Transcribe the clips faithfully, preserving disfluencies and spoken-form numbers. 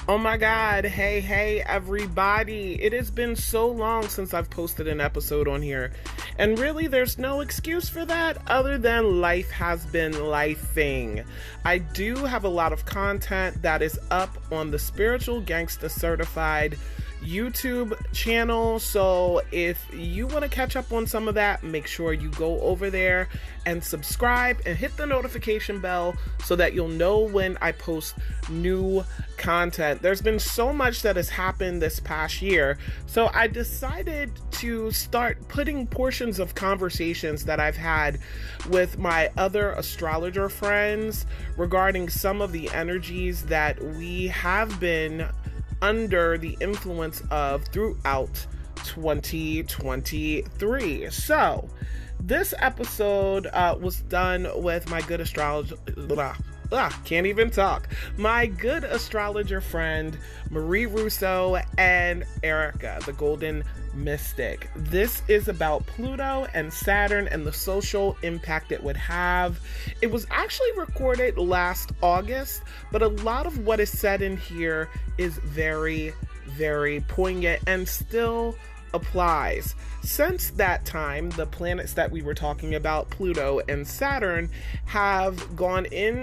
Oh my god, hey, hey, everybody. It has been so long since I've posted an episode on here. And really, there's no excuse for that other than life has been lifing. I do have a lot of content that is up on the Spiritual Gangsta Certified YouTube channel, so if you want to catch up on some of that, make sure you go over there and subscribe and hit the notification bell so that you'll know when I post new content. There's been so much that has happened this past year, so I decided to start putting portions of conversations that I've had with my other astrologer friends regarding some of the energies that we have been under the influence of throughout twenty twenty-three. So this episode uh, was done with my good astrologer, blah, blah, can't even talk, my good astrologer friend Marie Russo and Erica, the Golden Mystic. This is about Pluto and Saturn and the social impact it would have. It was actually recorded last August, but a lot of what is said in here is very, very poignant and still applies. Since that time, the planets that we were talking about, Pluto and Saturn, have gone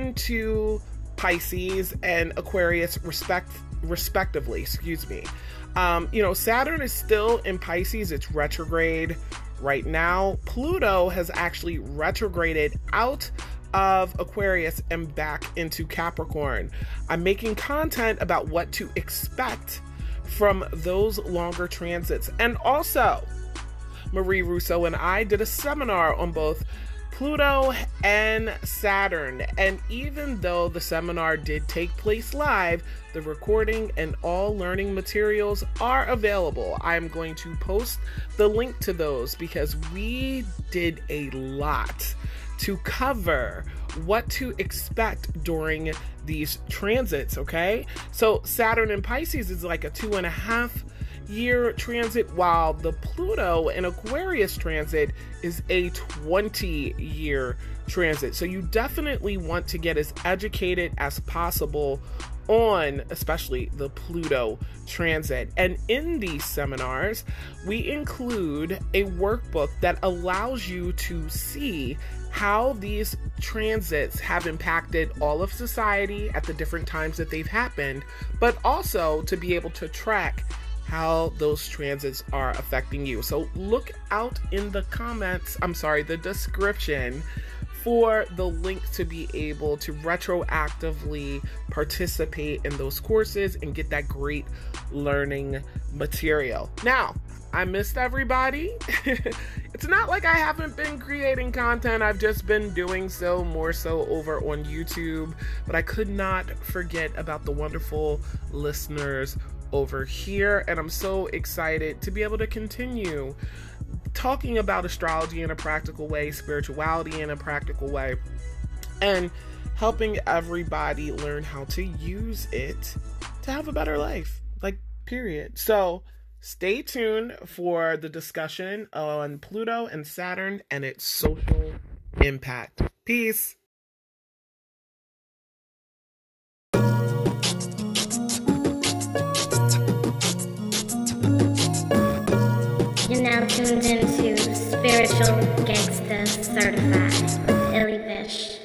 into Pisces and Aquarius respect respectively, excuse me. Um, you know, Saturn is still in Pisces, it's retrograde right now. Pluto has actually retrograded out of Aquarius and back into Capricorn. I'm making content about what to expect from those longer transits. And also, Marie Russo and I did a seminar on both Pluto and Saturn, and even though the seminar did take place live, the recording and all learning materials are available. I'm going to post the link to those because we did a lot to cover what to expect during these transits, okay? So Saturn in Pisces is like a two and a half year transit, while the Pluto and Aquarius transit is a twenty year transit. So you definitely want to get as educated as possible on especially the Pluto transit. And in these seminars, we include a workbook that allows you to see how these transits have impacted all of society at the different times that they've happened, but also to be able to track how those transits are affecting you. So look out in the comments, I'm sorry, the description for the link to be able to retroactively participate in those courses and get that great learning material. Now, I missed everybody. It's not like I haven't been creating content. I've just been doing so more so over on YouTube, but I could not forget about the wonderful listeners over here, and I'm so excited to be able to continue talking about astrology in a practical way, spirituality in a practical way, and helping everybody learn how to use it to have a better life, like, period. So stay tuned for the discussion on Pluto and Saturn and its social impact. Peace. You're now tuned into Spiritual Gangsta Certified with Illy Bish.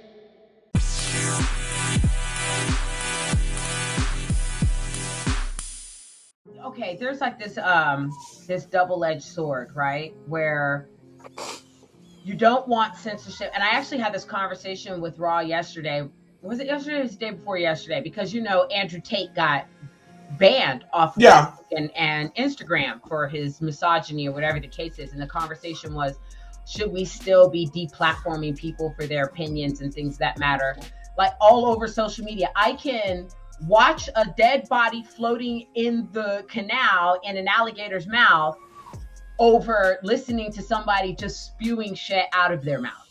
Okay, there's like this um this double-edged sword, right? Where you don't want censorship. And I actually had this conversation with Raw yesterday. Was it yesterday or was it the day before yesterday? Because you know Andrew Tate got banned off yeah. Facebook and, and Instagram for his misogyny or whatever the case is. And the conversation was, should we still be deplatforming people for their opinions and things that matter? Like all over social media, I can watch a dead body floating in the canal in an alligator's mouth over listening to somebody just spewing shit out of their mouth.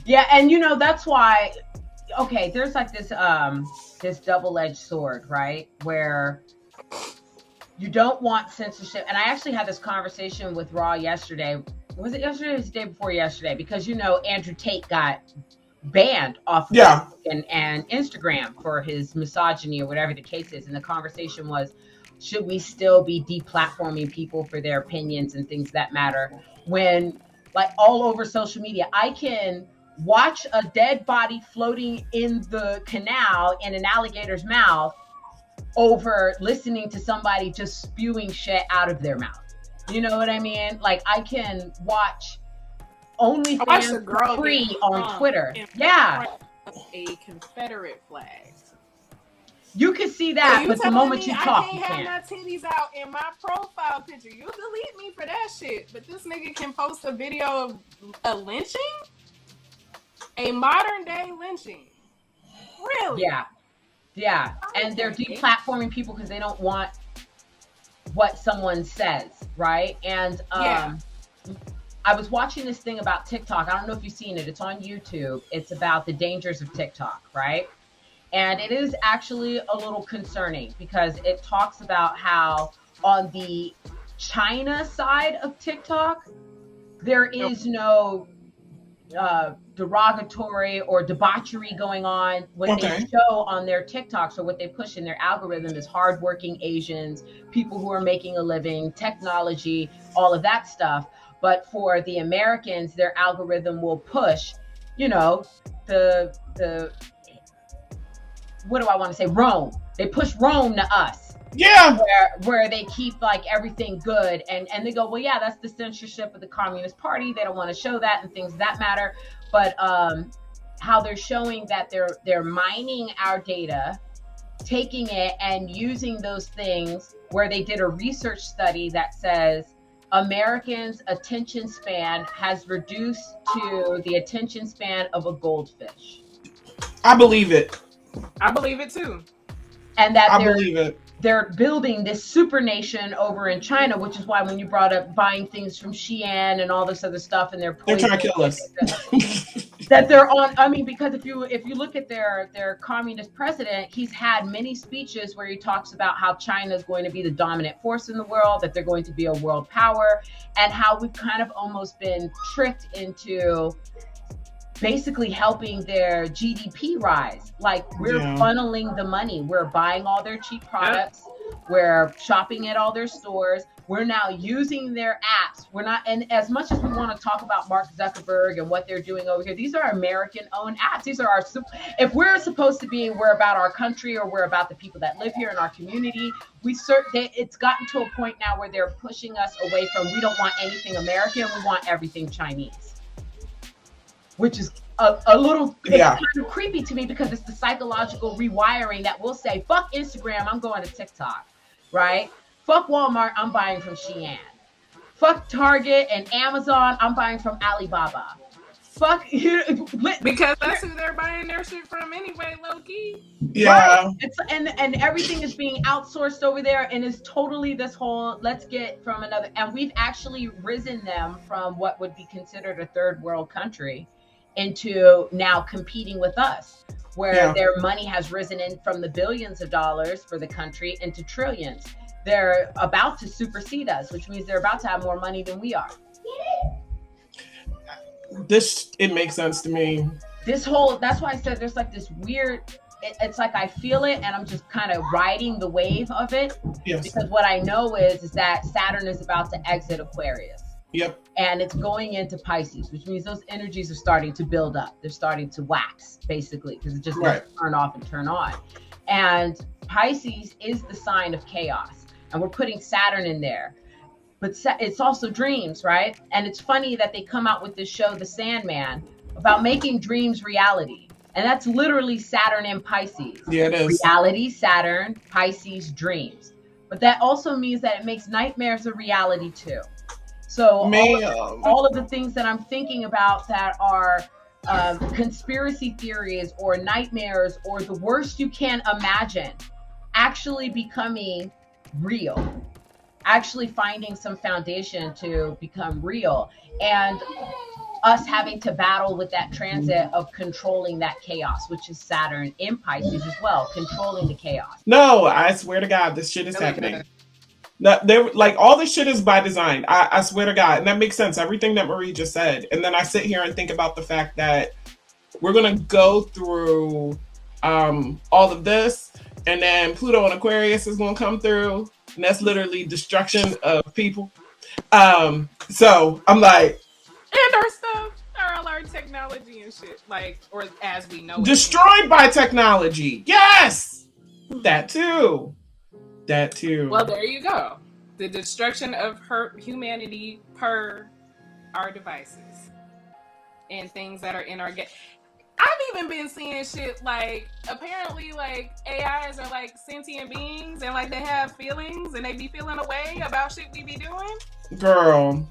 Yeah, and you know that's why. Okay, there's like this um this double-edged sword, right? Where you don't want censorship, and I actually had this conversation with Raw yesterday. Was it yesterday or was it the day before yesterday? Because you know Andrew Tate got banned off yeah. and, and Instagram for his misogyny or whatever the case is. And the conversation was, should we still be deplatforming people for their opinions and things that matter when, like, all over social media, I can watch a dead body floating in the canal in an alligator's mouth over listening to somebody just spewing shit out of their mouth. You know what I mean? Like, I can watch OnlyFans for free on Twitter. Yeah. A Confederate flag. You can see that, but the moment you talk, I you can't can't. have my titties out in my profile picture. You delete me for that shit, but this nigga can post a video of a lynching? A modern day lynching. Really? Yeah. Yeah. And they're deplatforming people because they don't want what someone says, right? And um yeah. I was watching this thing about TikTok. I don't know if you've seen it. It's on YouTube. It's about the dangers of TikTok, right? And it is actually a little concerning because it talks about how on the China side of TikTok, there is no uh, derogatory or debauchery going on. What okay. they show on their TikToks or what they push in their algorithm is hardworking Asians, people who are making a living, technology, all of that stuff. But for the Americans, their algorithm will push, you know, the the what do I want to say? Rome. They push Rome to us. Yeah. Where where they keep like everything good and and they go, well, yeah, that's the censorship of the Communist Party. They don't want to show that and things that matter. But um, how they're showing that they're they're mining our data, taking it and using those things where they did a research study that says Americans' attention span has reduced to the attention span of a goldfish. I believe it. I believe it too. And that I they're, believe it. they're building this super nation over in China, which is why when you brought up buying things from Shein and all this other stuff, and they're they're trying to kill us. That they're on. I mean, because if you if you look at their their communist president, he's had many speeches where he talks about how China is going to be the dominant force in the world, that they're going to be a world power, and how we've kind of almost been tricked into basically helping their G D P rise. Like we're yeah. funneling the money. We're buying all their cheap products. We're shopping at all their stores. We're now using their apps. We're not, and as much as we want to talk about Mark Zuckerberg and what they're doing over here, these are American-owned apps. These are our, if we're supposed to be, we're about our country or we're about the people that live here in our community, we cert, they, it's gotten to a point now where they're pushing us away from, we don't want anything American, we want everything Chinese. Which is a, a little it's yeah. kind of creepy to me because it's the psychological rewiring that will say, fuck Instagram, I'm going to TikTok, right? Fuck Walmart, I'm buying from Shein. Fuck Target and Amazon, I'm buying from Alibaba. Fuck you. Because that's who they're buying their shit from anyway, low key. Yeah. Right. It's and and everything is being outsourced over there, and it's totally this whole let's get from another. And we've actually risen them from what would be considered a third world country into now competing with us, where yeah. their money has risen in from the billions of dollars for the country into trillions. They're about to supersede us, which means they're about to have more money than we are. This, it makes sense to me. This whole, that's why I said there's like this weird, it, it's like I feel it and I'm just kind of riding the wave of it. Yes. Because what I know is, is that Saturn is about to exit Aquarius. Yep. And it's going into Pisces, which means those energies are starting to build up. They're starting to wax, basically, because it just right. doesn't turn off and turn on. And Pisces is the sign of chaos. And we're putting Saturn in there. But it's also dreams, right? And it's funny that they come out with this show, The Sandman, about making dreams reality. And that's literally Saturn and Pisces. Yeah, it is. Reality, Saturn, Pisces, dreams. But that also means that it makes nightmares a reality too. So all of, all of the things that I'm thinking about that are um, conspiracy theories or nightmares or the worst you can imagine actually becoming real, actually finding some foundation to become real. And us having to battle with that transit of controlling that chaos, which is Saturn in Pisces as well, controlling the chaos. No, I swear to God, this shit is Really happening. good. No, they like all this shit is by design. I, I swear to God, and that makes sense. Everything that Marie just said, and then I sit here and think about the fact that we're gonna go through um, all of this, and then Pluto and Aquarius is gonna come through, and that's literally destruction of people. Um, so I'm like. And our stuff, our, all our technology and shit, like, or as we know it. Destroyed by technology. Yes! That too. That too. Well, there you go. The destruction of her humanity per our devices and things that are in our game. I've even been seeing shit like, apparently, like, A Is are like sentient beings and like they have feelings and they be feeling a way about shit we be doing. Girl.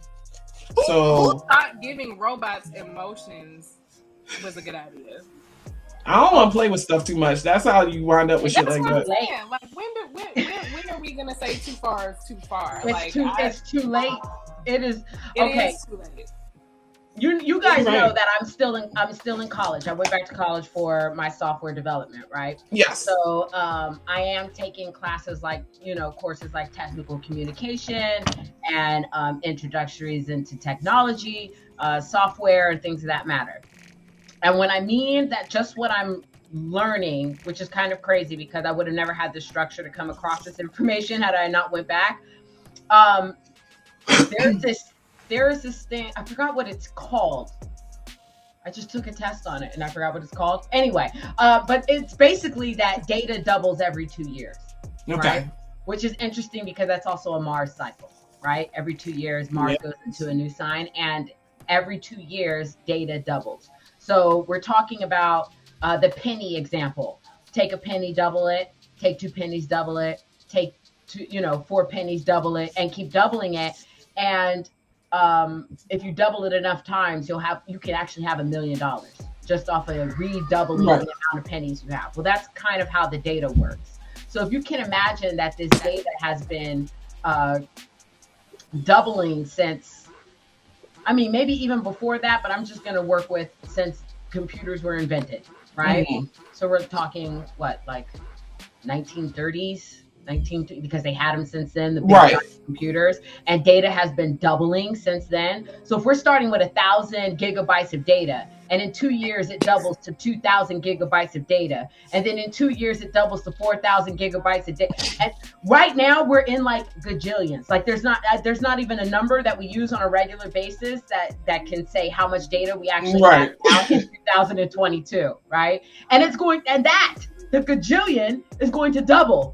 So Who thought giving robots emotions was a good idea? I don't want to play with stuff too much. That's how you wind up with That's shit like what I'm that. saying. Like, when, do, when, when, when are we gonna say too far is too far? It's like, too I, it's too late. It is it okay. is too late. You you guys Right. know that I'm still in I'm still in college. I went back to college for my software development, right? Yes. So um, I am taking classes like, you know, courses like technical communication and um, introductories into technology, uh, software, and things of that matter. And when I mean that, just what I'm learning, which is kind of crazy because I would have never had the structure to come across this information had I not went back. Um, there's this. There is this thing, I forgot what it's called. I just took a test on it and I forgot what it's called. Anyway, uh, but it's basically that data doubles every two years, Okay. right? Which is interesting because that's also a Mars cycle, right? Every two years, Mars Yep. goes into a new sign, and every two years, data doubles. So we're talking about uh, the penny example. Take a penny, double it. Take two pennies, double it. Take two, you know, four pennies, double it, and keep doubling it. And um, if you double it enough times, you'll have, you can actually have a million dollars just off of redoubling Right. the amount of pennies you have. Well, that's kind of how the data works. So if you can imagine that this data has been uh, doubling since, I mean, maybe even before that, but I'm just going to work with since computers were invented, right? Mhm. So we're talking what, like nineteen thirties? nineteen because they had them since then, the big Right. giant computers, and data has been doubling since then. So if we're starting with a thousand gigabytes of data, and in two years it doubles to two thousand gigabytes of data, and then in two years it doubles to four thousand gigabytes of data. And right now we're in like gajillions. Like there's not uh, there's not even a number that we use on a regular basis that that can say how much data we actually Right. have now in two thousand twenty-two, right? And it's going, and that the gajillion is going to double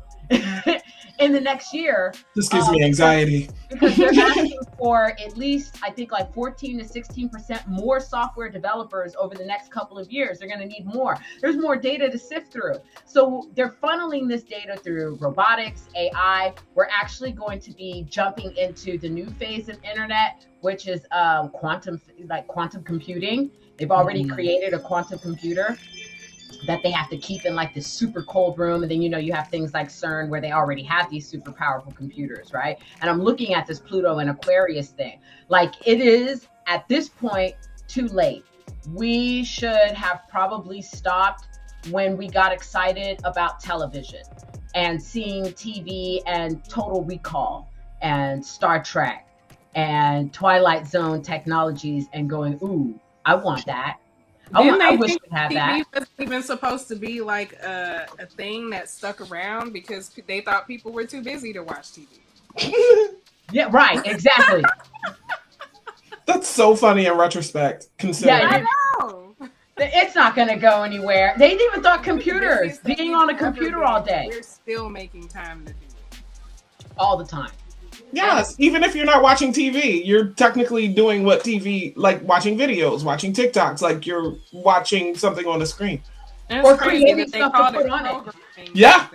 in the next year. This gives um, me anxiety. Because they're asking for at least, I think, like fourteen to sixteen percent more software developers over the next couple of years. They're going to need more. There's more data to sift through. So they're funneling this data through robotics, A I. We're actually going to be jumping into the new phase of internet, which is um, quantum, like quantum computing. They've already Mhm. created a quantum computer that they have to keep in like this super cold room. And then, you know, you have things like CERN where they already have these super powerful computers, right? And I'm looking at this Pluto and Aquarius thing. Like it is at this point too late. We should have probably stopped when we got excited about television and seeing T V and Total Recall and Star Trek and Twilight Zone technologies and going, ooh, I want that. I, Didn't want, I they wish think we'd have T V that. wasn't even supposed to be like a, a thing that stuck around because they thought people were too busy to watch T V? Yeah, right, exactly. That's so funny in retrospect, considering. Yeah, I know. It's not going to go anywhere. They even thought computers, Busiest thing being we've on a ever computer been. all day, We're still making time to do it. all the time. Yes, even if you're not watching T V, you're technically doing what T V, like watching videos, watching TikToks, like you're watching something on the screen. And Or it's crazy creating that they stuff to called put it on it. programming. Yeah.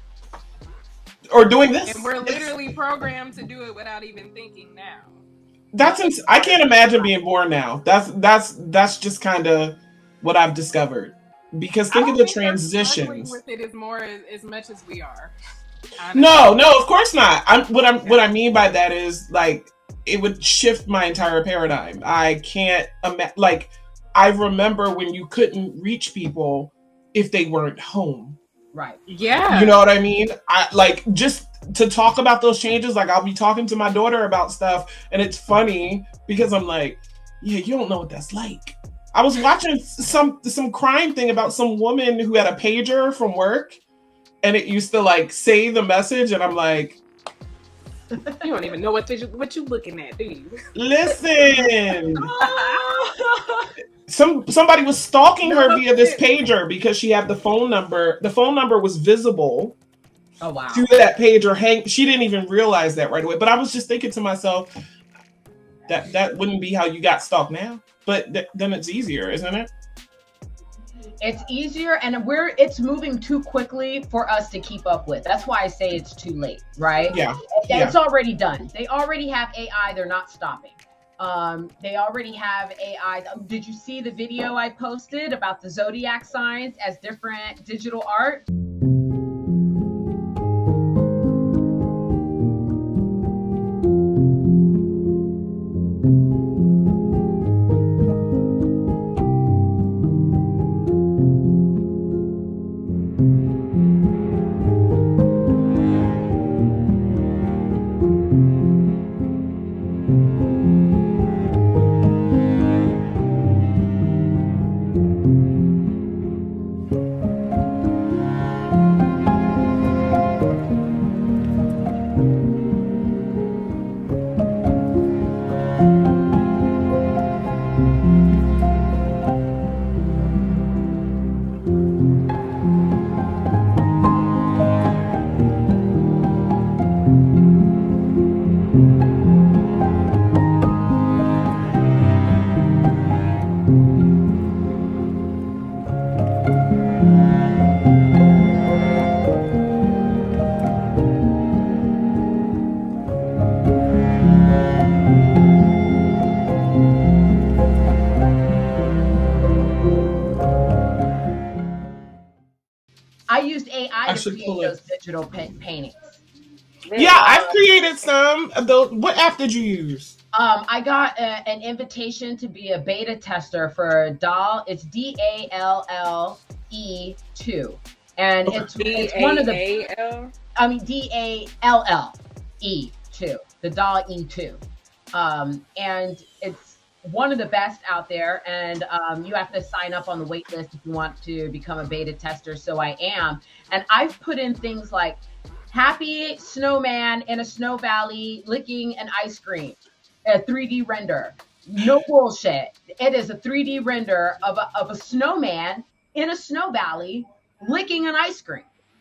Or doing this. And we're literally programmed to do it without even thinking now. That's ins- I can't imagine being born now. That's that's that's just kind of what I've discovered. Because think I of don't the think they're struggling transitions. with it as more as, as much as we are. Honestly. No, no, of course not. I'm what I'm what I mean by that is like it would shift my entire paradigm. I can't imagine, like, I remember when you couldn't reach people if they weren't home. Right. Yeah. You know what I mean? I like just to talk about those changes. Like I'll be talking to my daughter about stuff, and it's funny because I'm like, yeah, you don't know what that's like. I was watching some some crime thing about some woman who had a pager from work, and it used to like say the message, and I'm like, you don't even know what you what you looking at, do you? Listen. Some somebody was stalking her via this pager because she had the phone number. The phone number was visible. Oh wow! Through that pager, hang. She didn't even realize that right away. But I was just thinking to myself, that that wouldn't be how you got stalked now. But th- then it's easier, isn't it? It's easier, and we're it's moving too quickly for us to keep up with. That's why I say it's too late, right? Yeah, it's yeah. already done. They already have A I. They're not stopping. Um, they already have A I. Did you see the video I posted about the zodiac signs as different digital art? I used A I, I to create those digital pa- paintings. Yeah, uh, I've created some. Those, what app did you use? Um, I got a, an invitation to be a beta tester for Dall. It's D A L L E two, and it's, it's one of the. I mean D A L L E two, the Dall E two, um, and it's one of the best out there. And um, you have to sign up on the wait list if you want to become a beta tester. So I am, and I've put in things like happy snowman in a snow valley licking an ice cream, a three D render. No bullshit. It is a three D render of a, of a snowman in a snow valley licking an ice cream.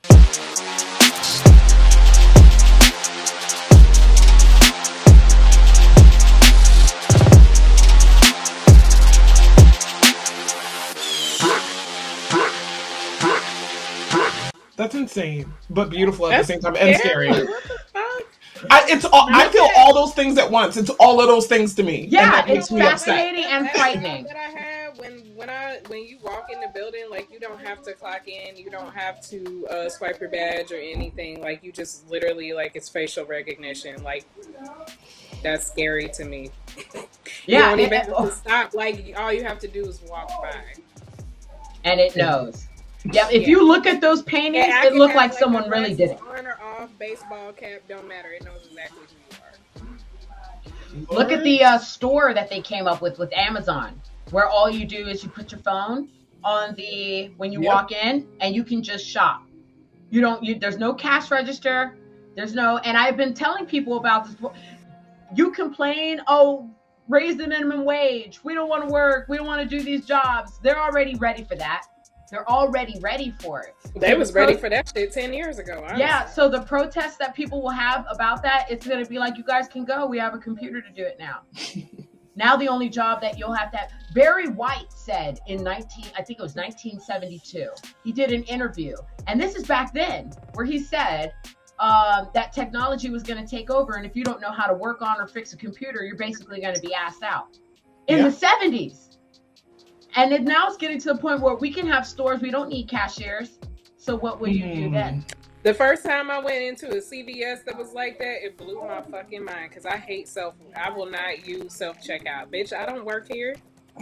That's insane, but beautiful at That's the same time and scary. What the fuck? I, it's all, I feel all those things at once. It's all of those things to me. Yeah, it's fascinating and frightening. That I have when when I when you walk in the building, like you don't have to clock in, you don't have to uh, swipe your badge or anything. Like you just literally like it's facial recognition. Like that's scary to me. Yeah, you don't it, even it, have to stop. Like all you have to do is walk by, and it knows. Yeah, if yeah. you look at those paintings, yeah, it looked like, like someone really did it. On or off, baseball cap, don't matter. It knows exactly who you are. Look at the uh, store that they came up with with Amazon, where all you do is you put your phone on the when you yep. walk in, and you can just shop. You don't. You, there's no cash register. There's no. And I've been telling people about this. You complain, oh, raise the minimum wage. We don't want to work. We don't want to do these jobs. They're already ready for that. They're already ready for it. They so was the pro- ready for that shit ten years ago. Honestly. Yeah, so the protests that people will have about that, it's going to be like, you guys can go. We have a computer to do it now. Now the only job that you'll have to have. Barry White said in nineteen, I think it was nineteen seventy-two, he did an interview. And this is back then, where he said um, that technology was going to take over. And if you don't know how to work on or fix a computer, you're basically going to be asked out. In yeah. the seventies. And it, now it's getting to the point where we can have stores. We don't need cashiers. So what will you mm. do then? The first time I went into a C V S that was like that, it blew my fucking mind because I hate self. I will not use self checkout, bitch. I don't work here.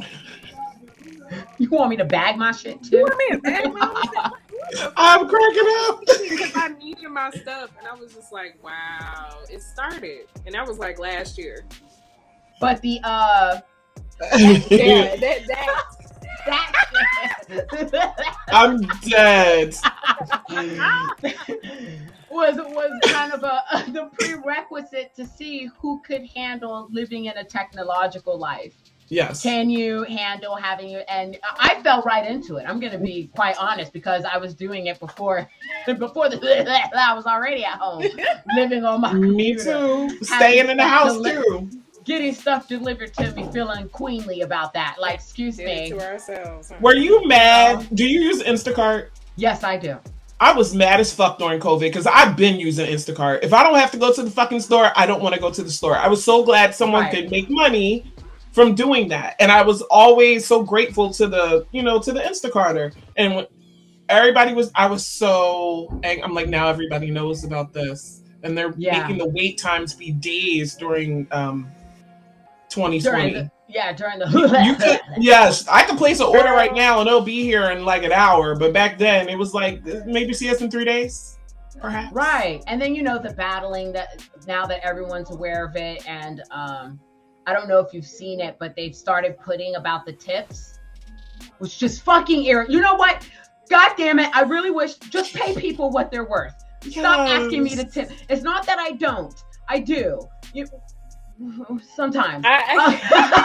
You want me to bag my shit too? You want me to bag my shit? I'm cracking up because I needed my stuff, and I was just like, "Wow!" It started, and that was like last year. But the uh, yeah, that that. I'm dead. was was kind of a, a the prerequisite to see who could handle living in a technological life. Yes. Can you handle having you? And I fell right into it. I'm going to be quite honest because I was doing it before, before the I was already at home living on my Me computer. too. Staying in the house deli- too. Getting stuff delivered to me, feeling queenly about that. Like, excuse Did me. it to ourselves. Huh? Were you mad? Do you use Instacart? Yes, I do. I was mad as fuck during COVID because I've been using Instacart. If I don't have to go to the fucking store, I don't want to go to the store. I was so glad someone Right. could make money from doing that. And I was always so grateful to the, you know, to the Instacarter. And when everybody was, I was so, I'm like, now everybody knows about this. And they're Yeah. making the wait times be days during um, twenty twenty. During the, yeah, during the. You could, yes, I could place an order right now and it'll be here in like an hour. But back then it was like maybe see us in three days, perhaps. Right. And then, you know, the battling that now that everyone's aware of it. And um, I don't know if you've seen it, but they've started putting about the tips, which just fucking irritates. You know what? God damn it. I really wish just pay people what they're worth. Stop Yes. asking me to tip. It's not that I don't. I do. You sometimes. I,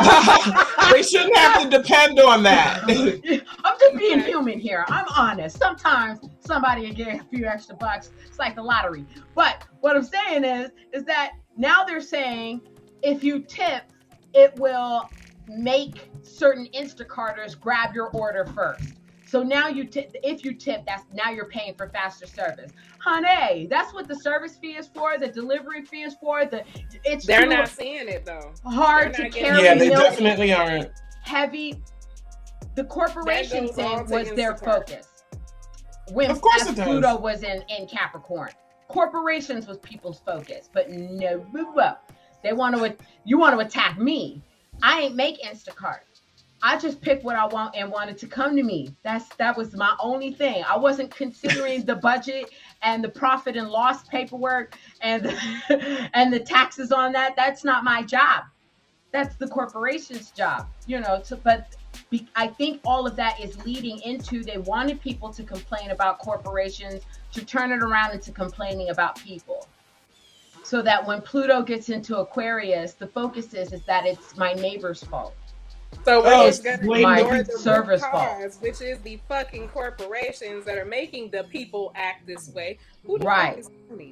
I, They shouldn't have to depend on that. I'm just being human here. I'm honest. Sometimes somebody will get a few extra bucks. It's like the lottery. But what I'm saying is, is that now they're saying if you tip, it will make certain Instacarters grab your order first. So now you tip, if you tip, that's now you're paying for faster service. Honey, that's what the service fee is for, the delivery fee is for. The it's they're too not seeing it though. hard They're to not getting carry Yeah, they milk, definitely aren't. heavy. The corporation That goes all thing to was their Instacart. focus. When Of course as it does. Pluto was in, in Capricorn. Corporations was people's focus, but no, they want to, you want to attack me. I ain't make Instacart. I just picked what I want and wanted to come to me. That's that was my only thing. I wasn't considering the budget and the profit and loss paperwork and the, and the taxes on that. That's not my job. That's the corporation's job, you know. To, but be, I think all of that is leading into they wanted people to complain about corporations to turn it around into complaining about people. So that when Pluto gets into Aquarius, the focus is is that it's my neighbor's fault. So we're Oh, just gonna my ignore the server's root fault. cause, which is the fucking corporations that are making the people act this way. Who the Right. fuck is me?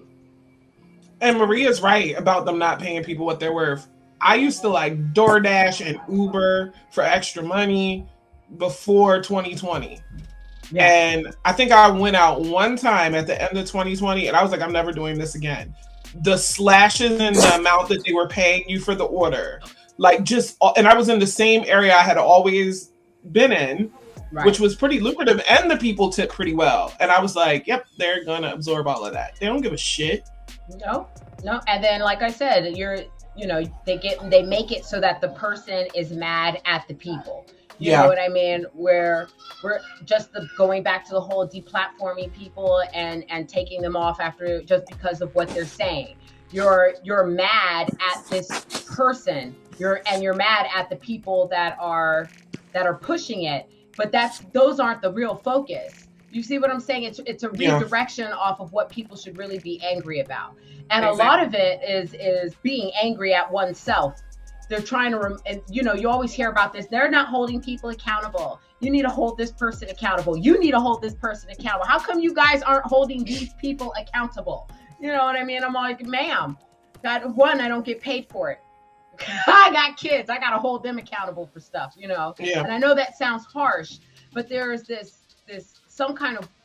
And Maria's right about them not paying people what they're worth. I used to like DoorDash and Uber for extra money before twenty twenty. Yeah. And I think I went out one time at the end of twenty twenty and I was like, I'm never doing this again. The slashes in the amount that they were paying you for the order, like just, and I was in the same area I had always been in, Right. which was pretty lucrative, and the people tip pretty well. And I was like, yep, they're gonna absorb all of that. They don't give a shit. No, no. And then, like I said, you're, you know, they get, they make it so that the person is mad at the people. You Yeah. know what I mean? Where we're just the going back to the whole deplatforming people and and taking them off after just because of what they're saying. You're you're mad at this person. You're and you're mad at the people that are that are pushing it. But that's those aren't the real focus. You see what I'm saying? It's it's a Yeah. redirection off of what people should really be angry about. And Exactly. a lot of it is is being angry at oneself. They're trying to, rem- and you know, you always hear about this. They're not holding people accountable. You need to hold this person accountable. You need to hold this person accountable. How come you guys aren't holding these people accountable? You know what I mean? I'm like, ma'am, got one, I don't get paid for it. I got kids. I got to hold them accountable for stuff, you know? Yeah. And I know that sounds harsh, but there is this, this, some kind of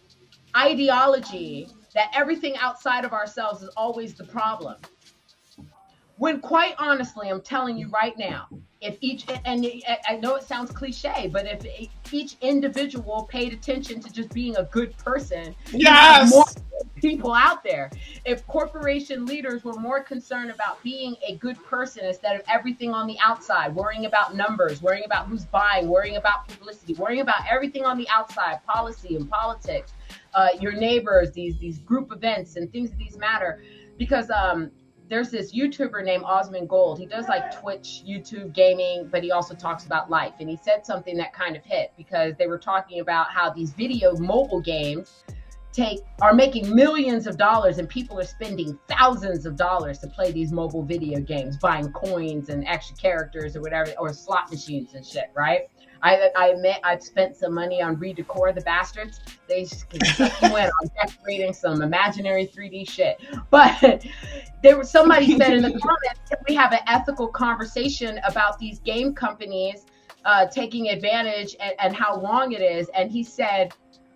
ideology that everything outside of ourselves is always the problem. When quite honestly, I'm telling you right now, if each, and I know it sounds cliche, but if each individual paid attention to just being a good person, yes, more people out there. If corporation leaders were more concerned about being a good person instead of everything on the outside, worrying about numbers, worrying about who's buying, worrying about publicity, worrying about everything on the outside, policy and politics, uh, your neighbors, these these group events and things of these matter, because um. there's this YouTuber named Osmond Gold. He does like Twitch, YouTube, gaming, but he also talks about life. And he said something that kind of hit, because they were talking about how these video mobile games take are making millions of dollars, and people are spending thousands of dollars to play these mobile video games, buying coins and extra characters or whatever, or slot machines and shit, right? I I admit I've spent some money on Redecor the bastards. They can suck you in on decorating some imaginary three D shit. But there was somebody said in the comments that we have an ethical conversation about these game companies uh, taking advantage and, and how wrong it is. And he said,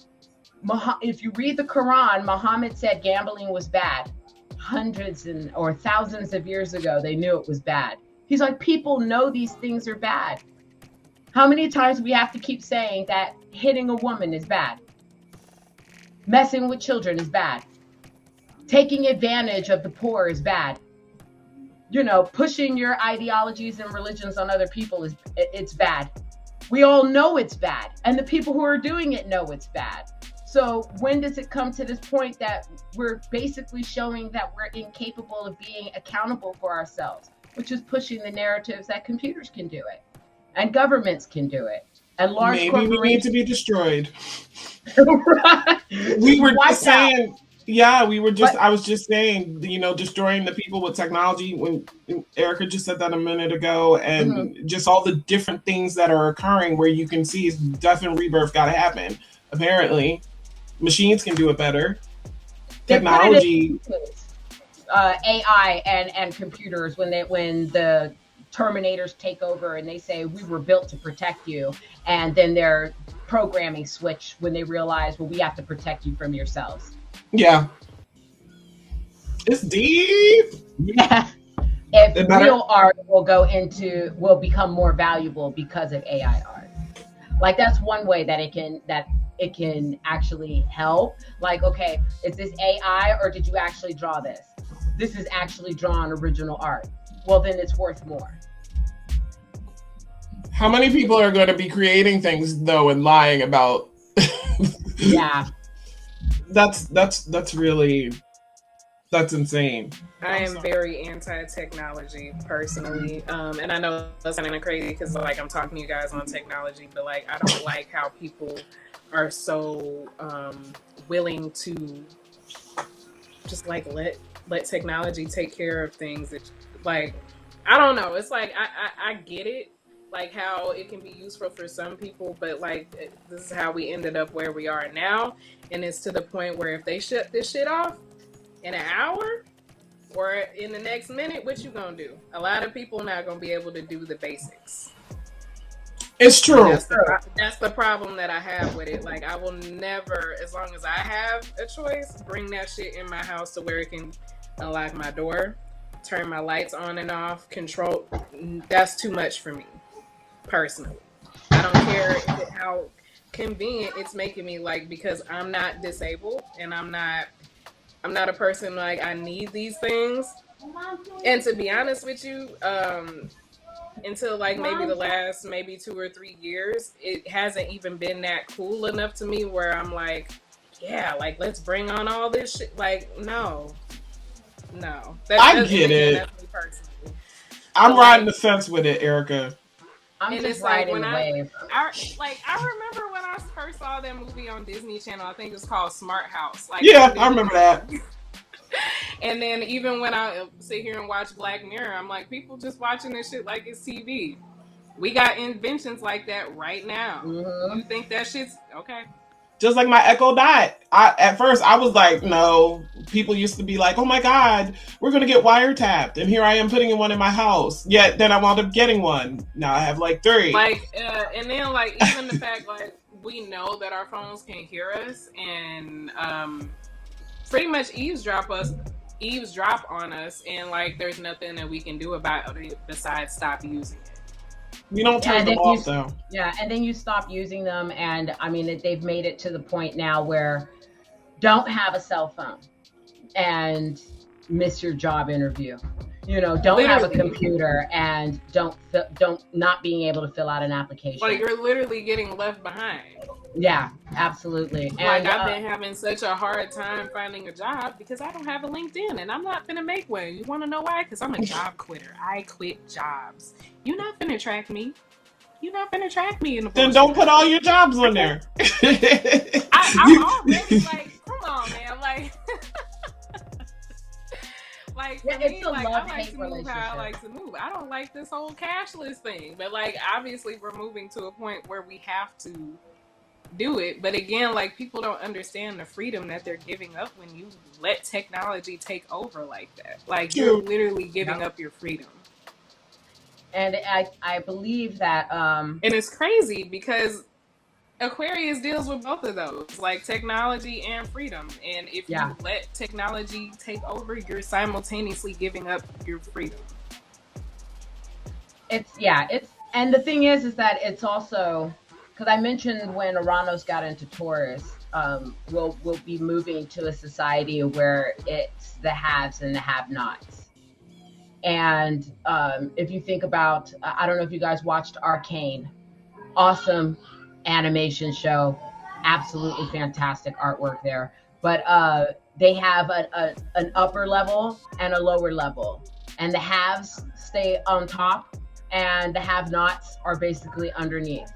if you read the Quran, Muhammad said gambling was bad. Hundreds and or thousands of years ago, they knew it was bad. He's like, people know these things are bad. How many times do we have to keep saying that hitting a woman is bad? Messing with children is bad. Taking advantage of the poor is bad. You know, pushing your ideologies and religions on other people is it's bad. We all know it's bad, and the people who are doing it know it's bad. So when does it come to this point that we're basically showing that we're incapable of being accountable for ourselves, which is pushing the narratives that computers can do it? And governments can do it. And large Maybe corporations. we need to be destroyed. Right. We were Wiped just saying, out. yeah, we were just, But, I was just saying, you know, destroying the people with technology, when Erica just said that a minute ago, and mm-hmm. just all the different things that are occurring where you can see death and rebirth got to happen. Apparently, machines can do it better. Technology. Uh, A I and, and computers, when they when the Terminators take over and they say we were built to protect you, and then their programming switch when they realize, well, we have to protect you from yourselves. Yeah, it's deep. Yeah, if real art will go into will become more valuable because of A I art. Like, that's one way that it can that it can actually help. Like, okay, is this A I or did you actually draw this? This is actually drawn original art. Well, then it's worth more. How many people are going to be creating things though and lying about? Yeah, that's that's that's really that's insane. I am very anti-technology personally, um, and I know that's kind of crazy because like I'm talking to you guys on technology, but like I don't like how people are so um, willing to just like let let technology take care of things. That, like, I don't know. It's like I, I I get it, like how it can be useful for some people, but like this is how we ended up where we are now, and it's to the point where if they shut this shit off in an hour or in the next minute, what you gonna do? A lot of people not gonna be able to do the basics. It's true. That's the, that's the problem that I have with it. Like, I will never, as long as I have a choice, bring that shit in my house to where it can unlock my door, turn my lights on and off, control. That's too much for me, personally. I don't care if it, how convenient it's making me, like, because I'm not disabled and I'm not, I'm not a person like I need these things. And to be honest with you, um, until like maybe the last maybe two or three years, it hasn't even been that cool enough to me where I'm like, yeah, like let's bring on all this shit. Like, no, no. That, I get it. That's me personally. I'm so, riding like, the fence with it, Erica. I'm and just it's like riding when the I, wave. I, like I remember when I first saw that movie on Disney Channel. I think it was called Smart House. Like, yeah, I remember that. And then even when I sit here and watch Black Mirror, I'm like, people just watching this shit like it's T V. We got inventions like that right now. Mm-hmm. You think that shit's okay? Just like my Echo Dot. I, at first, I was like, no. People used to be like, oh my God, we're going to get wiretapped. And here I am putting in one in my house. Yet then I wound up getting one. Now I have like three. Like, uh, and then like, even the fact like, we know that our phones can hear us and um, pretty much eavesdrop us, eavesdrop on us. And like, there's nothing that we can do about it besides stop using it. We don't Yeah, turn and them then off you, though. yeah, and then you stop using them, and I mean, it- they've made it to the point now where don't have a cell phone and miss your job interview. You know, don't have a Literally. computer and don't fi- don't not being able to fill out an application. Like you're literally getting left behind. Yeah, absolutely. Like And I've uh, been having such a hard time finding a job because I don't have a LinkedIn and I'm not gonna make one. You want to know why? Because I'm a job quitter. I quit jobs. You're not gonna track me. You're not gonna track me in the. Then don't put all your jobs on there. I, I'm already like, come on, man, like. Like for Yeah, me, it's a like I like love-hate to move how I relationship. like to move. I don't like this whole cashless thing. But like obviously we're moving to a point where we have to do it. But again, like people don't understand the freedom that they're giving up when you let technology take over like that. Like you're True. literally giving Yep. up your freedom. and I I believe that um And it's crazy because Aquarius deals with both of those, like technology and freedom. And if Yeah. you let technology take over, you're simultaneously giving up your freedom. it's yeah it's and the thing is is that it's also because I mentioned when Uranus got into Taurus, um, we'll we'll be moving to a society where it's the haves and the have-nots. And um, if you think about, I don't know if you guys watched Arcane, awesome animation show, absolutely fantastic artwork there. But uh, they have a, a, an upper level and a lower level, and the haves stay on top, and the have-nots are basically underneath.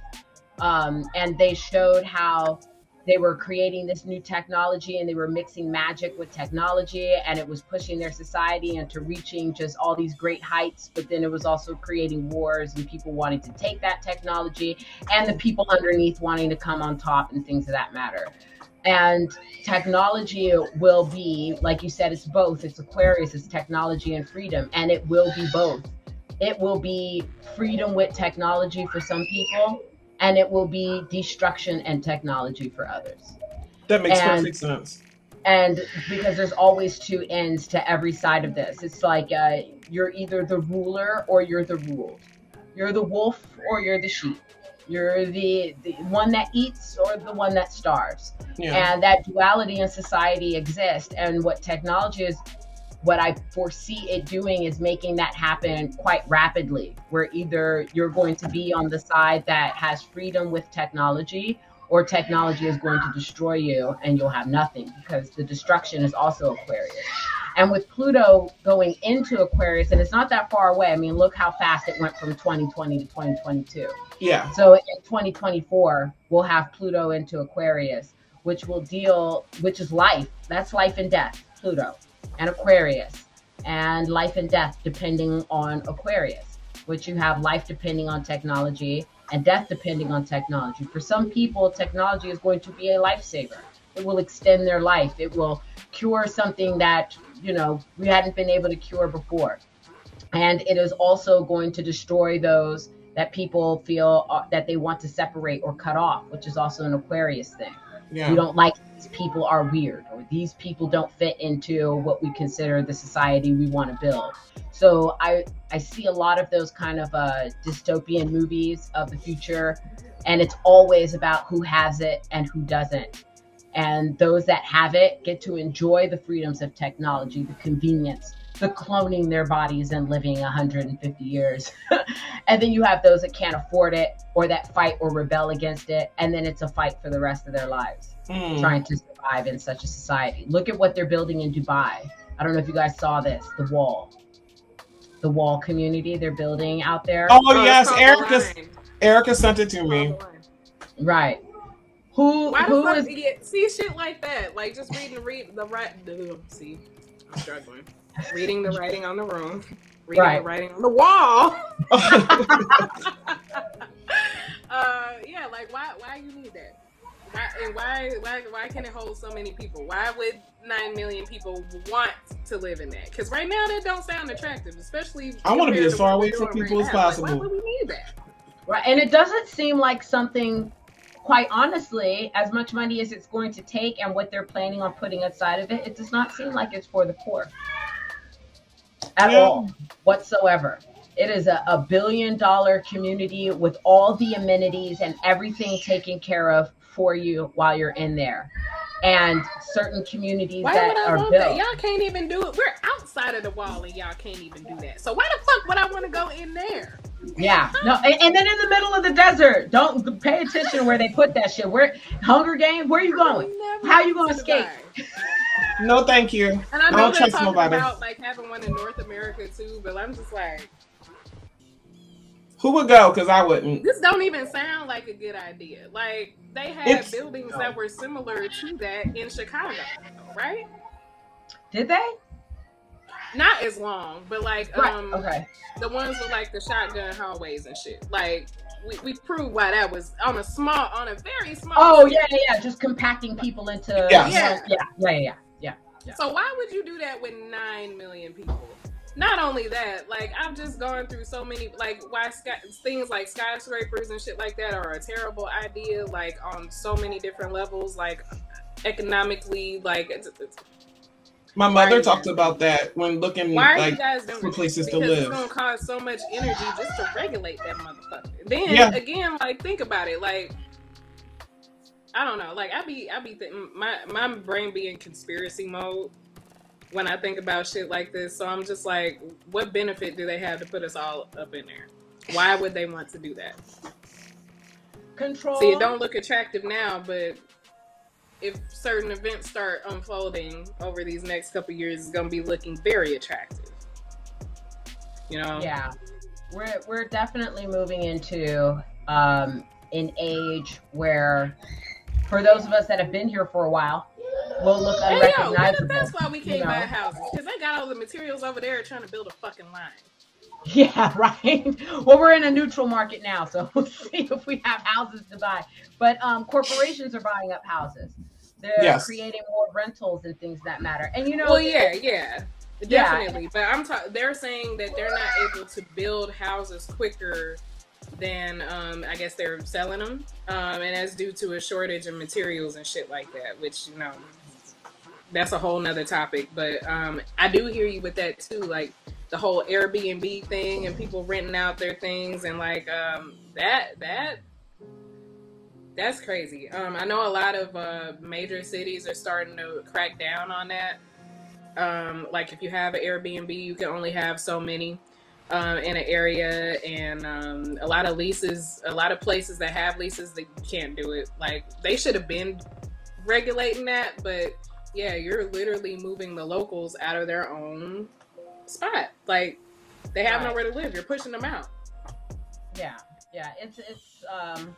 Um, and they showed how they were creating this new technology and they were mixing magic with technology, and it was pushing their society into reaching just all these great heights. But then it was also creating wars and people wanting to take that technology and the people underneath wanting to come on top and things of that matter. And technology will be, like you said, it's both. It's Aquarius, it's technology and freedom, and it will be both. It will be freedom with technology for some people, and it will be destruction and technology for others. That makes And- perfect sense. And because there's always two ends to every side of this. It's like uh, you're either the ruler or you're the ruled. You're the wolf or you're the sheep. You're the, the one that eats or the one that starves. Yeah. And that duality in society exists. And what technology is, what I foresee it doing is making that happen quite rapidly, where either you're going to be on the side that has freedom with technology, or technology is going to destroy you and you'll have nothing, because the destruction is also Aquarius. And with Pluto going into Aquarius, and it's not that far away. I mean, look how fast it went from twenty twenty to twenty twenty-two. Yeah. So in twenty twenty-four, we'll have Pluto into Aquarius, which will deal, which is life. That's life and death, Pluto and Aquarius, and life and death depending on Aquarius, which you have life depending on technology and death depending on technology. For some people, technology is going to be a lifesaver. It will extend their life. It will cure something that, you know, we hadn't been able to cure before. And it is also going to destroy those that people feel uh, that they want to separate or cut off, which is also an Aquarius thing. Yeah. You don't like these people are weird, or these people don't fit into what we consider the society we want to build. So I I see a lot of those kind of uh, dystopian movies of the future, and it's always about who has it and who doesn't. And those that have it get to enjoy the freedoms of technology, the convenience, the cloning their bodies and living one hundred fifty years. And then you have those that can't afford it, or that fight or rebel against it. And then it's a fight for the rest of their lives, Mm. trying to survive in such a society. Look at what they're building in Dubai. I don't know if you guys saw this, the wall. The wall community they're building out there. Oh, Oh, it's yes, called The Erica. Line. Erica sent it to It's me. called The Line. Right. Who Why the who fuck is do you see shit like that? Like just reading read the right. See, I'm struggling. Reading the writing on the room. Reading Right. the writing on the wall. uh, yeah, like why? Why you need that? Why? And why? Why? Why can it hold so many people? Why would nine million people want to live in that? Because right now that don't sound attractive, especially. I wanna be compared as to far what away we're from doing people right as now. Like, possible. why would we need that? right? And it doesn't seem like something, quite honestly, as much money as it's going to take and what they're planning on putting inside of it, it does not seem like it's for the poor at Yeah. all, whatsoever. It is a, a billion dollar community with all the amenities and everything taken care of for you while you're in there. And certain communities Why that would I are want built. that? Y'all can't even do it. We're outside of the wall and y'all can't even do that. So why the fuck would I want to go in there? Yeah, no, and, and then in the middle of the desert, don't pay attention to where they put that shit. Where Hunger Games? Where you going? Never How you gonna to escape? Dubai. No, thank you. And I I know don't they're trust talking nobody. about like having one in North America too, but I'm just like, Who would go? Because I wouldn't. this don't even sound like a good idea. Like they had It's- buildings that were similar to that in Chicago, right? Did they? Not as long, but like Right. um Okay. the ones with like the shotgun hallways and shit. Like we, we proved why that was on a small, on a very small. Oh scale. yeah, yeah, yeah. Just compacting people into. Yes. Yeah. Yeah. Yeah. Yeah. Yeah. Yeah. So why would you do that with nine million people? Not only that, like I've just gone through so many, like why sky, things like skyscrapers and shit like that are a terrible idea, like on so many different levels, like economically, like it's, it's, My Why are mother you talked doing- about that when looking why are you like guys doing for this? places to Because it's live. gonna cost so much energy just to regulate that motherfucker. Then Yeah. again, like think about it, like I don't know, like I be I be th- my my brain be in conspiracy mode when I think about shit like this. So I'm just like, what benefit do they have to put us all up in there? Why would they want to do that? Control. See, it don't look attractive now, but if certain events start unfolding over these next couple years, it's gonna be looking very attractive. You know? Yeah, we're we're definitely moving into um, an age where, for those of us that have been here for a while, will look Hey, yo, what if unrecognizable. that's why we can't you know? buy houses? Because they got all the materials over there trying to build a fucking line. Yeah, right. Well, we're in a neutral market now, so we'll see if we have houses to buy. But um, corporations are buying up houses. They're Yes. creating more rentals and things that matter. And you know, Well, yeah, yeah, Yeah. definitely. But I'm ta- they're saying that they're not able to build houses quicker than um, I guess they're selling them, um, and that's due to a shortage of materials and shit like that. Which you know, that's a whole nother topic. But um, I do hear you with that too, like the whole Airbnb thing and people renting out their things and like um, that that. That's crazy. Um, I know a lot of uh, major cities are starting to crack down on that. Um, like if you have an Airbnb, you can only have so many um, in an area, and um, a lot of leases, a lot of places that have leases, they can't do it. Like they should have been regulating that, but yeah, you're literally moving the locals out of their own spot. Like they have Right. nowhere to live. You're pushing them out. yeah, yeah, it's it's um,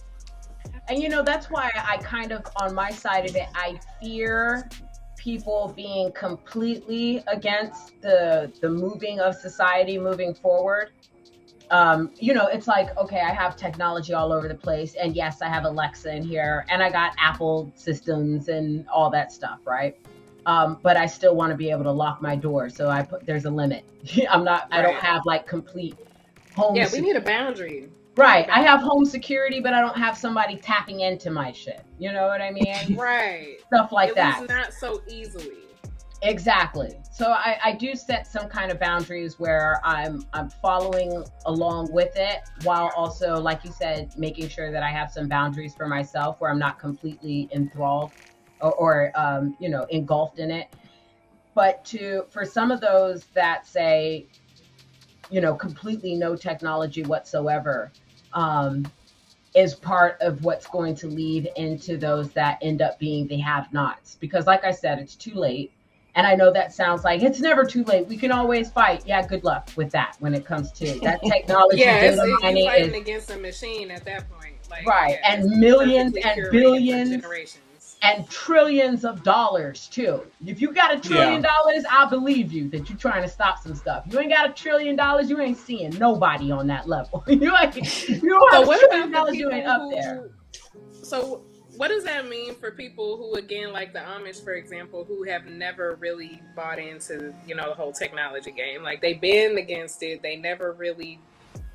and you know that's why I kind of on my side of it, I fear people being completely against the the moving of society moving forward. Um, you know, it's like, okay, I have technology all over the place, and yes, I have Alexa in here, and I got Apple systems and all that stuff, right? Um, but I still want to be able to lock my door, so I put there's a limit. I'm not, I don't Right. have like complete home. Yeah, we sec- need a boundary. right. I have home security, but I don't have somebody tapping into my shit. You know what I mean? Right. Stuff like At that. least not so easily. Exactly. So I, I do set some kind of boundaries where I'm I'm following along with it, while also, like you said, making sure that I have some boundaries for myself where I'm not completely enthralled or, or um, you know, engulfed in it. But to for some of those that say, you know, completely no technology whatsoever, um, is part of what's going to lead into those that end up being the have-nots. Because like I said, it's too late. And I know that sounds like it's never too late. We can always fight. Yeah, good luck with that when it comes to that technology. Yeah, it's, data it's mining fighting is, against a machine at that point. Like, right. yeah, And it's millions perfectly and curated for billions generations. and trillions of dollars too. If you got a trillion Yeah. dollars, I believe you that you're trying to stop some stuff. You ain't got a trillion dollars, you ain't seeing nobody on that level. you ain't, you don't So have a what trillion about the dollars, you people ain't up who? there. So what does that mean for people who, again, like the Amish, for example, who have never really bought into, you know, the whole technology game? Like they've been against it. They never really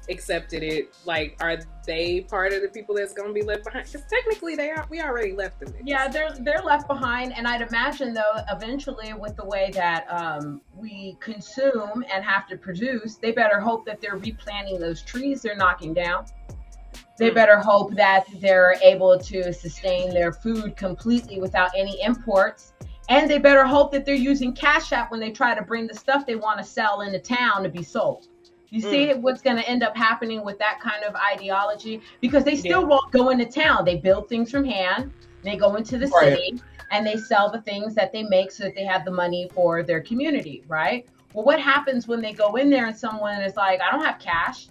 accepted it, like, are they part of the people that's gonna be left behind? Because technically they are. We already left them. Yeah, they're they're left behind, and I'd imagine though, eventually, with the way that um, we consume and have to produce, they better hope that they're replanting those trees they're knocking down. They better hope that they're able to sustain their food completely without any imports. And they better hope that they're using Cash App when they try to bring the stuff they want to sell into town to be sold. You see mm. what's going to end up happening with that kind of ideology? Because they still yeah. won't go into town. They build things from hand. They go into the right. city and they sell the things that they make so that they have the money for their community, right? Well, what happens when they go in there and someone is like, I don't have cash.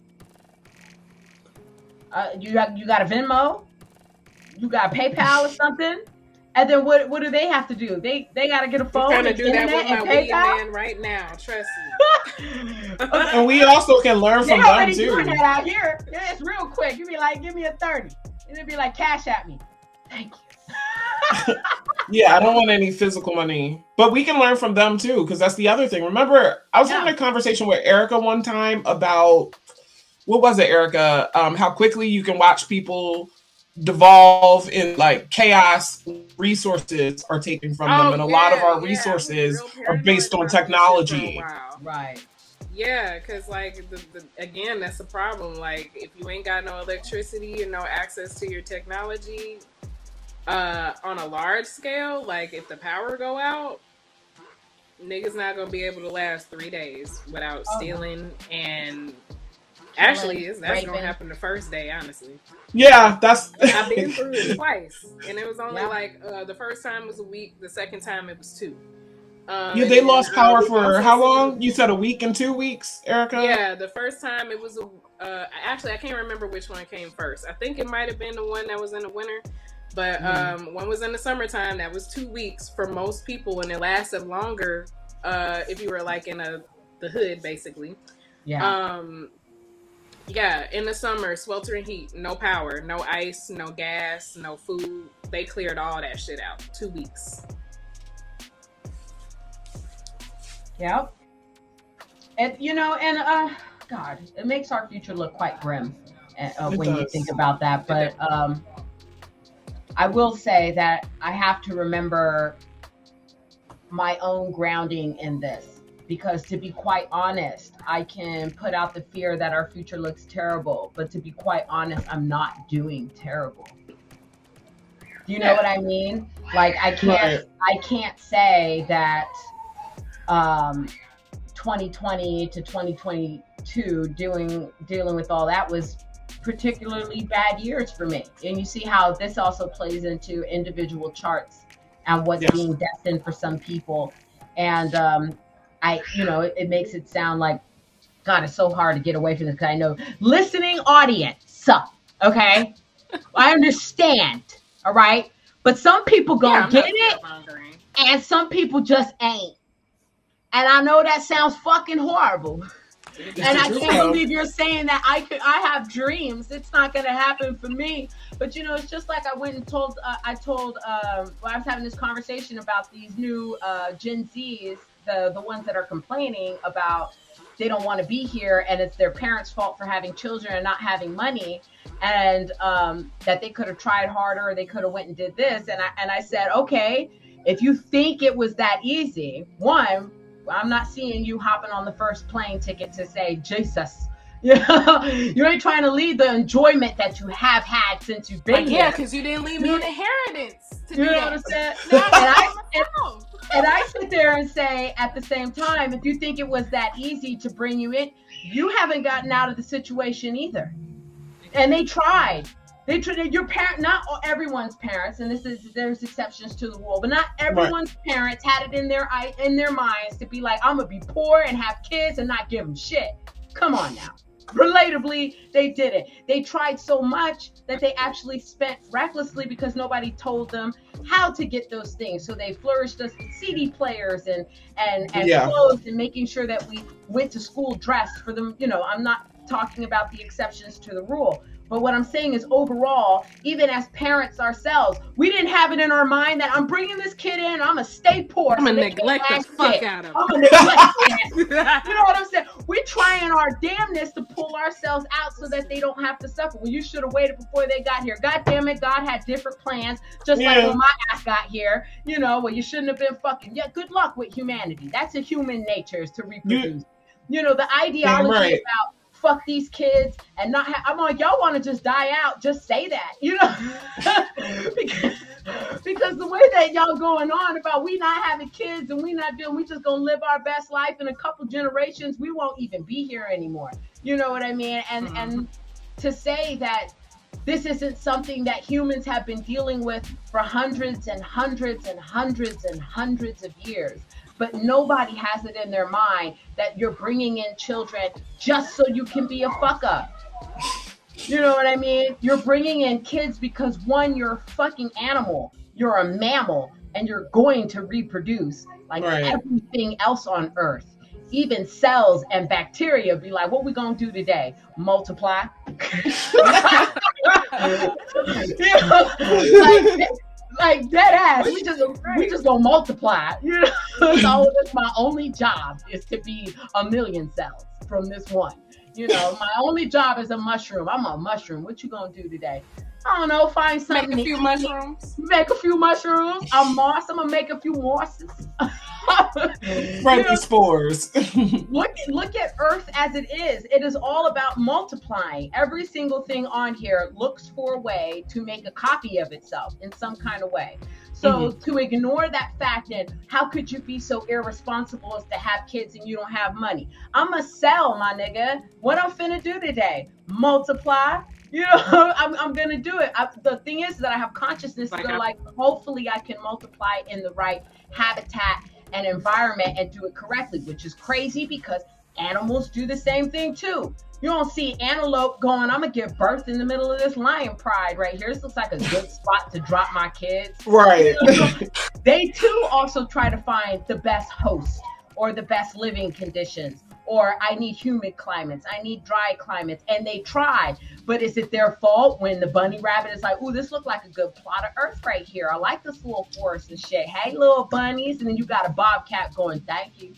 Uh, you got you got a Venmo, you got PayPal or something, and then what what do they have to do? They they got to get a phone. I'm trying to do that with my weed man right now. Trust me. And we also can learn from they already them too. Doing that out here. It's real quick. You be like, give me a thirty, and it'd be like, cash at me. Thank you. Yeah, I don't want any physical money, but we can learn from them too, because that's the other thing. Remember, I was yeah. having a conversation with Erica one time about. What was it, Erica? Um, how quickly you can watch people devolve in like chaos. Resources are taken from oh, them, and a yeah, lot of our yeah. resources are based on technology. Right. Yeah, because like the, the, again, that's the problem. Like if you ain't got no electricity and no access to your technology uh, on a large scale, like if the power go out, niggas not gonna be able to last three days without oh. stealing and. Actually, it's, that's going to happen the first day, honestly. Yeah, that's... I've been through it twice. And it was only yeah. like, uh, the first time was a week. The second time it was two. Um, yeah, they lost power for how long? You said a week and two weeks, Erica? Yeah, the first time it was... a. Uh, actually, I can't remember which one came first. I think it might have been the one that was in the winter. But um, one was in the summertime. That was two weeks for most people. And it lasted longer uh, if you were like in a the hood, basically. Yeah. Um... Yeah, in the summer, sweltering heat, no power, no ice, no gas, no food. They cleared all that shit out. Two weeks. Yep. And, you know, and, uh, God, it makes our future look quite grim uh, when does. you think about that. But um, I will say that I have to remember my own grounding in this. Because to be quite honest, I can put out the fear that our future looks terrible. But to be quite honest, I'm not doing terrible. Do you know what I mean? Like I can't, I can't say that um, twenty twenty to twenty twenty-two doing dealing with all that was particularly bad years for me. And you see how this also plays into individual charts and what's yes. being destined for some people. And um, I, you know, it, it makes it sound like, God, it's so hard to get away from this because I know listening audience, okay? I understand, all right? But some people gonna yeah, get it, and some people just ain't. And I know that sounds fucking horrible. It's and I can't though. believe you're saying that I could. I have dreams. It's not gonna happen for me. But you know, it's just like I went and told. Uh, I told. Um, well, I was having this conversation about these new uh, Gen Zs. The, the ones that are complaining about they don't want to be here and it's their parents' fault for having children and not having money and um, that they could have tried harder or they could have went and did this. And I, and I said, okay, if you think it was that easy, one, I'm not seeing you hopping on the first plane ticket to say, Jesus, you know, you ain't trying to leave the enjoyment that you have had since you've been like, here. Yeah, because you didn't leave me an inheritance to you do know that. What I'm saying? and I, and, And I sit there and say, at the same time, if you think it was that easy to bring you in, you haven't gotten out of the situation either. And they tried. They tried. Your parent, not everyone's parents, and this is there's exceptions to the rule, but not everyone's right. parents had it in their in their minds to be like, I'm gonna be poor and have kids and not give them shit. Come on now. Relatably, they did it. They tried so much that they actually spent recklessly because nobody told them how to get those things. So they flourished us with C D players and and and yeah. clothes and making sure that we went to school dressed for them. You know, I'm not talking about the exceptions to the rule, But what I'm saying is overall, even as parents ourselves, we didn't have it in our mind that I'm bringing this kid in, I'm going to stay poor. I'm going to so neglect the fuck shit. out of him. I'm going to neglect it. You know what I'm saying? We're trying our damnness to pull ourselves out so that they don't have to suffer. Well, you should have waited before they got here. God damn it, God had different plans, just yeah. like when my ass got here. You know, well, you shouldn't have been fucking. Yeah, good luck with humanity. That's a human nature, is to reproduce. You, you know, the ideology right. about fuck these kids and not have, I'm like, y'all want to just die out, just say that, you know. because, because the way that y'all going on about we not having kids and we not doing, we just gonna live our best life, in a couple generations we won't even be here anymore, you know what I mean? And mm-hmm. and to say that this isn't something that humans have been dealing with for hundreds and hundreds and hundreds and hundreds of years. But nobody has it in their mind that you're bringing in children just so you can be a fuck up. You know what I mean? You're bringing in kids because, one, you're a fucking animal. You're a mammal, and you're going to reproduce like right. everything else on Earth. Even cells and bacteria be like, what we gonna do today? Multiply? You know, like, Like dead ass, we just we just gonna multiply, you know. So that's my only job, is to be a million cells from this one. You know, my only job is a mushroom. I'm a mushroom. What you gonna do today? I don't know. Find something. Make a few mushrooms. Make a few mushrooms. I'm moss. I'm gonna make a few mosses. Friendly you know, spores. look, look at Earth as it is. It is all about multiplying. Every single thing on here looks for a way to make a copy of itself in some kind of way. So mm-hmm. to ignore that fact, and how could you be so irresponsible as to have kids and you don't have money? I'm a sell, my nigga. What I'm finna do today? Multiply. You know, I'm, I'm going to do it. I, the thing is that I have consciousness to go like, hopefully I can multiply in the right habitat and environment and do it correctly, which is crazy because animals do the same thing too. You don't see antelope going, I'm going to give birth in the middle of this lion pride right here. This looks like a good spot to drop my kids. Right. They too also try to find the best host or the best living conditions. Or I need humid climates, I need dry climates, and they tried. But is it their fault when the bunny rabbit is like, ooh, this looked like a good plot of earth right here. I like this little forest and shit. Hey, little bunnies. And then you got a bobcat going, thank you.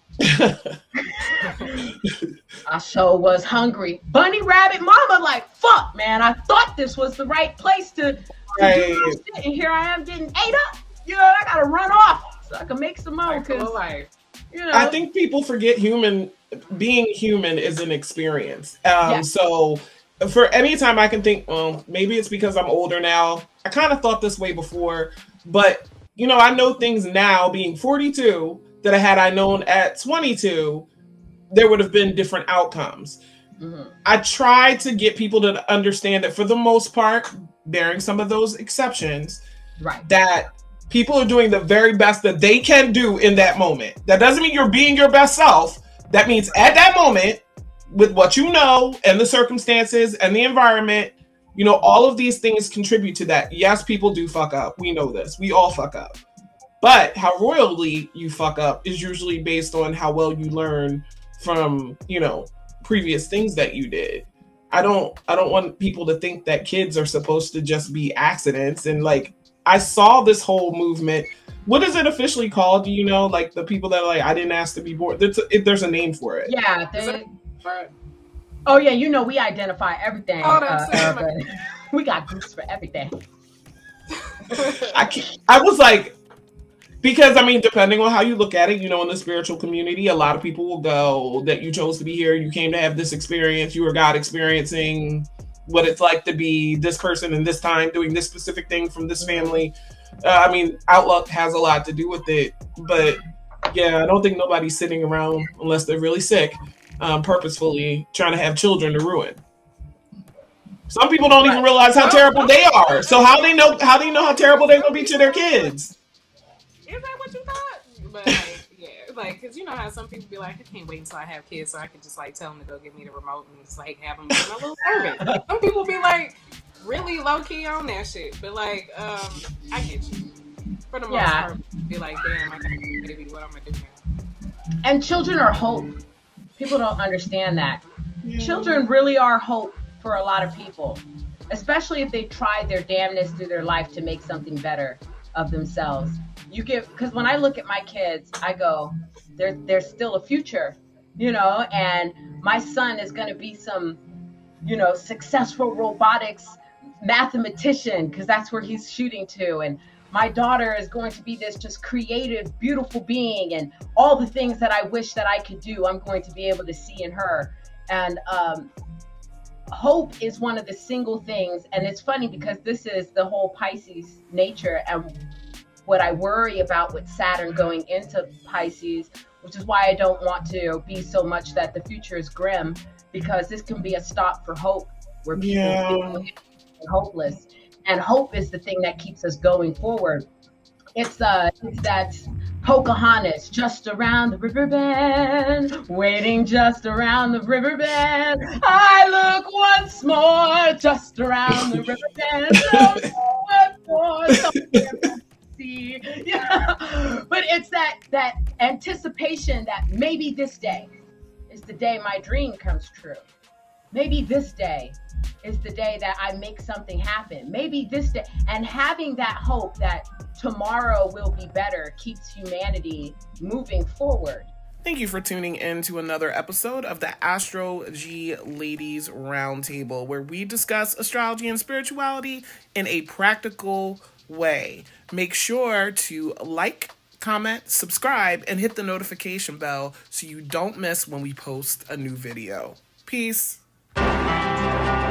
I sure was hungry. Bunny rabbit mama like, fuck, man, I thought this was the right place to, to right. do my shit. And here I am getting ate up. You know, I got to run off so I can make some more. Cause, you know, I think people forget human being human is an experience. Um, yeah. So for any time I can think, well, maybe it's because I'm older now. I kind of thought this way before, but you know, I know things now being forty-two that I had I known at twenty-two, there would have been different outcomes. Mm-hmm. I try to get people to understand that for the most part, bearing some of those exceptions, right, that people are doing the very best that they can do in that moment. That doesn't mean you're being your best self. That means at that moment, with what you know and the circumstances and the environment, you know, all of these things contribute to that. Yes, people do fuck up. We know this. We all fuck up. But how royally you fuck up is usually based on how well you learn from, you know, previous things that you did. I don't I don't want people to think that kids are supposed to just be accidents. And like, I saw this whole movement. What is it officially called? Do you know? Like the people that are like, I didn't ask to be born. There's a, there's a name for it. Yeah. They, oh yeah, you know we identify everything. Oh, uh, uh, but we got groups for everything. I can't, I was like, because I mean, depending on how you look at it, you know, in the spiritual community, a lot of people will go that you chose to be here. You came to have this experience. You were God experiencing what it's like to be this person in this time, doing this specific thing from this family. Uh, I mean, outlook has a lot to do with it, but yeah, I don't think nobody's sitting around unless they're really sick, um, purposefully trying to have children to ruin. Some people don't even realize how terrible they are. So how they know? How do you know how terrible they're gonna be to their kids? Is that what you thought? But like, yeah, like, cause you know how some people be like, I can't wait until I have kids so I can just like tell them to go give me the remote and just like have them do my little service. Some people be like really low key on that shit, but like, um, I get you. For the most yeah. part, be like, damn, I got a baby. What I'm gonna do now? And children are hope. People don't understand that. Yeah. Children really are hope for a lot of people, especially if they tried their damnness through their life to make something better of themselves. You get, because when I look at my kids, I go, there, there's still a future, you know, and my son is going to be some, you know, successful robotics mathematician, because that's where he's shooting to. And my daughter is going to be this just creative, beautiful being, and all the things that I wish that I could do, I'm going to be able to see in her. And um, hope is one of the single things. And it's funny because this is the whole Pisces nature and what I worry about with Saturn going into Pisces, which is why I don't want to be so much that the future is grim, because this can be a stop for hope where people Yeah. feel hopeless. And hope is the thing that keeps us going forward. It's uh, it's that Pocahontas, just around the river bend, waiting just around the river bend. I look once more, just around the river bend. So once more, somewhere see. Yeah. But it's that that anticipation that maybe this day is the day my dream comes true. Maybe this day is the day that I make something happen. Maybe this day, and having that hope that tomorrow will be better keeps humanity moving forward. Thank you for tuning in to another episode of the Astro G Ladies Roundtable, where we discuss astrology and spirituality in a practical way. Make sure to like, comment, subscribe, and hit the notification bell so you don't miss when we post a new video. Peace.